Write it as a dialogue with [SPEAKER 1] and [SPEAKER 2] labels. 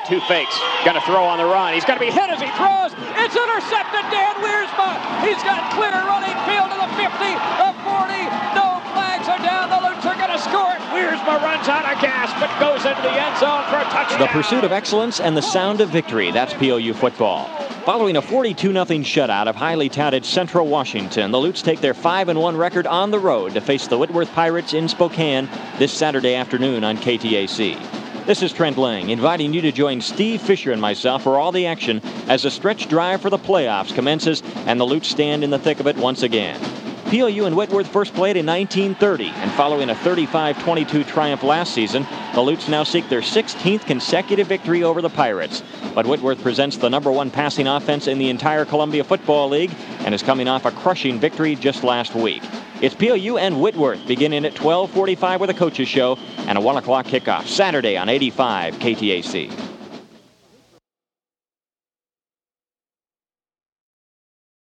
[SPEAKER 1] two fakes. Going to throw on the run. He's going to be hit as he throws. It's intercepted. Dan Wiersma. He's got clear running field to the 50, the 40. No flags are down. The Lutes are going to score it. Wiersma runs out of gas, but goes into the end zone for a touchdown.
[SPEAKER 2] The pursuit of excellence and the sound of victory. That's POU football. Following a 42-0 shutout of highly touted Central Washington, the Lutes take their 5-1 record on the road to face the Whitworth Pirates in Spokane this Saturday afternoon on KTAC. This is Trent Lang, inviting you to join Steve Fisher and myself for all the action as the stretch drive for the playoffs commences and the Lutes stand in the thick of it once again. POU and Whitworth first played in 1930, and following a 35-22 triumph last season, the Lutes now seek their 16th consecutive victory over the Pirates. But Whitworth presents the #1 passing offense in the entire Columbia Football League and is coming off a crushing victory just last week. It's POU and Whitworth beginning at 12:45 with a coach's show and a 1 o'clock kickoff Saturday on 85 KTAC.